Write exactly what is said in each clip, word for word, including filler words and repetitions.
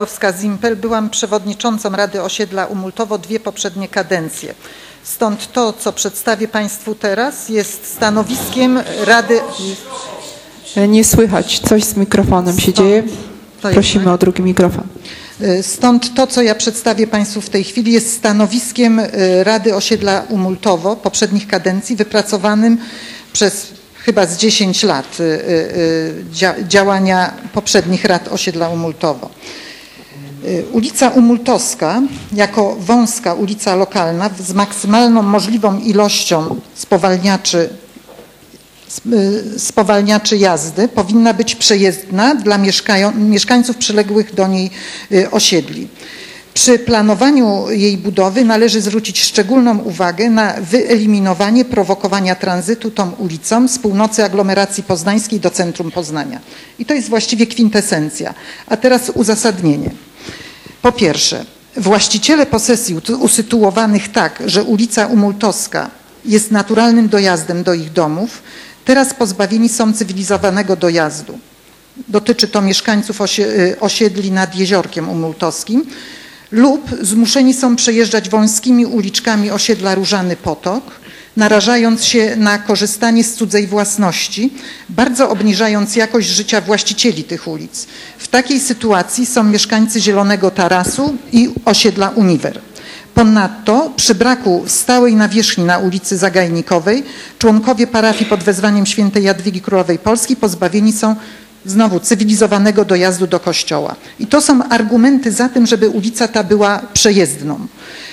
Zimpel, byłam przewodniczącą Rady Osiedla Umultowo dwie poprzednie kadencje. Stąd to, co przedstawię Państwu teraz, jest stanowiskiem Rady... Nie słychać, coś z mikrofonem się dzieje. Prosimy o drugi mikrofon. Stąd to, co ja przedstawię Państwu w tej chwili, jest stanowiskiem Rady Osiedla Umultowo poprzednich kadencji, wypracowanym przez chyba z dziesięć lat działania poprzednich Rad Osiedla Umultowo. Ulica Umultowska jako wąska ulica lokalna z maksymalną możliwą ilością spowalniaczy, spowalniaczy jazdy powinna być przejezdna dla mieszkańców przyległych do niej osiedli. Przy planowaniu jej budowy należy zwrócić szczególną uwagę na wyeliminowanie prowokowania tranzytu tą ulicą z północy aglomeracji poznańskiej do centrum Poznania. I to jest właściwie kwintesencja. A teraz uzasadnienie. Po pierwsze, właściciele posesji usytuowanych tak, że ulica Umultowska jest naturalnym dojazdem do ich domów, teraz pozbawieni są cywilizowanego dojazdu. Dotyczy to mieszkańców osiedli nad Jeziorkiem Umultowskim lub zmuszeni są przejeżdżać wąskimi uliczkami osiedla Różany Potok, narażając się na korzystanie z cudzej własności, bardzo obniżając jakość życia właścicieli tych ulic. W takiej sytuacji są mieszkańcy Zielonego Tarasu i osiedla Uniwer. Ponadto przy braku stałej nawierzchni na ulicy Zagajnikowej członkowie parafii pod wezwaniem świętej Jadwigi Królowej Polski pozbawieni są znowu cywilizowanego dojazdu do kościoła. I to są argumenty za tym, żeby ulica ta była przejezdną.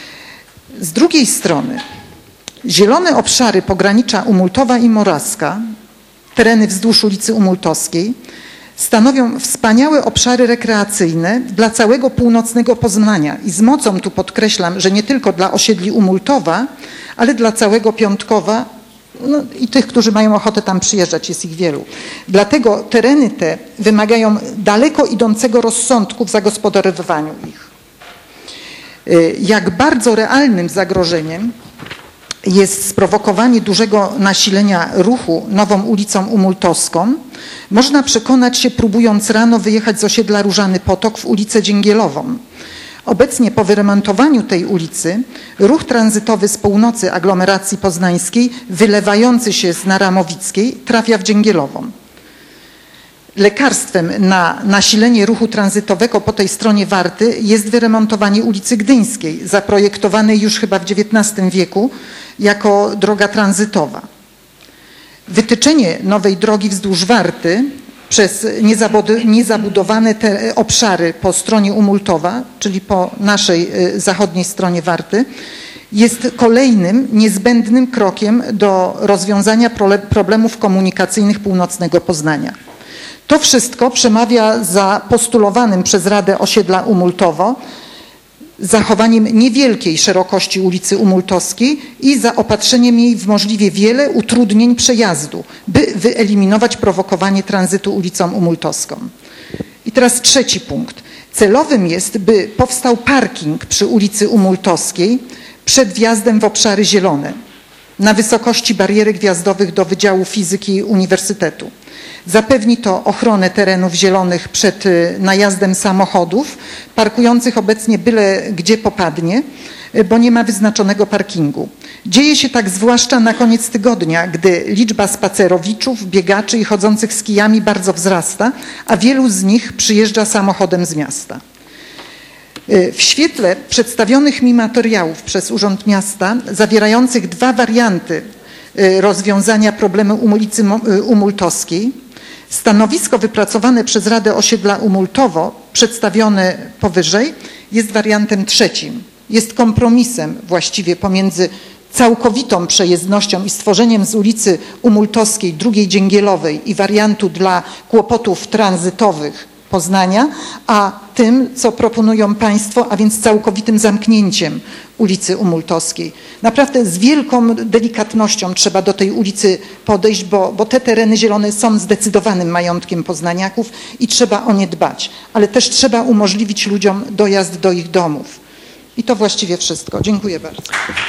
Z drugiej strony zielone obszary pogranicza Umultowa i Morawska, tereny wzdłuż ulicy Umultowskiej, stanowią wspaniałe obszary rekreacyjne dla całego północnego Poznania i z mocą tu podkreślam, że nie tylko dla osiedli Umultowa, ale dla całego Piątkowa, no i tych, którzy mają ochotę tam przyjeżdżać, jest ich wielu. Dlatego tereny te wymagają daleko idącego rozsądku w zagospodarowywaniu ich. Jak bardzo realnym zagrożeniem jest sprowokowanie dużego nasilenia ruchu nową ulicą Umultowską, można przekonać się, próbując rano wyjechać z osiedla Różany Potok w ulicę Dzięgielową. Obecnie po wyremontowaniu tej ulicy ruch tranzytowy z północy aglomeracji poznańskiej wylewający się z Naramowickiej trafia w Dzięgielową. Lekarstwem na nasilenie ruchu tranzytowego po tej stronie Warty jest wyremontowanie ulicy Gdyńskiej, zaprojektowanej już chyba w dziewiętnastym wieku jako droga tranzytowa. Wytyczenie nowej drogi wzdłuż Warty przez niezabudowane te obszary po stronie Umultowa, czyli po naszej zachodniej stronie Warty, jest kolejnym niezbędnym krokiem do rozwiązania problemów komunikacyjnych północnego Poznania. To wszystko przemawia za postulowanym przez Radę Osiedla Umultowo zachowaniem niewielkiej szerokości ulicy Umultowskiej i zaopatrzeniem jej w możliwie wiele utrudnień przejazdu, by wyeliminować prowokowanie tranzytu ulicą Umultowską. I teraz trzeci punkt. Celowym jest, by powstał parking przy ulicy Umultowskiej przed wjazdem w obszary zielone na wysokości barierek wjazdowych do Wydziału Fizyki Uniwersytetu. Zapewni to ochronę terenów zielonych przed najazdem samochodów parkujących obecnie byle gdzie popadnie, bo nie ma wyznaczonego parkingu. Dzieje się tak zwłaszcza na koniec tygodnia, gdy liczba spacerowiczów, biegaczy i chodzących z kijami bardzo wzrasta, a wielu z nich przyjeżdża samochodem z miasta. W świetle przedstawionych mi materiałów przez Urząd Miasta, zawierających dwa warianty rozwiązania problemu ulicy Umultowskiej, stanowisko wypracowane przez Radę Osiedla Umultowo, przedstawione powyżej, jest wariantem trzecim. Jest kompromisem właściwie pomiędzy całkowitą przejezdnością i stworzeniem z ulicy Umultowskiej drugiej Dzięgielowej i wariantu dla kłopotów tranzytowych Poznania, a tym, co proponują Państwo, a więc całkowitym zamknięciem ulicy Umultowskiej. Naprawdę z wielką delikatnością trzeba do tej ulicy podejść, bo, bo te tereny zielone są zdecydowanym majątkiem poznaniaków i trzeba o nie dbać, ale też trzeba umożliwić ludziom dojazd do ich domów. I to właściwie wszystko. Dziękuję bardzo.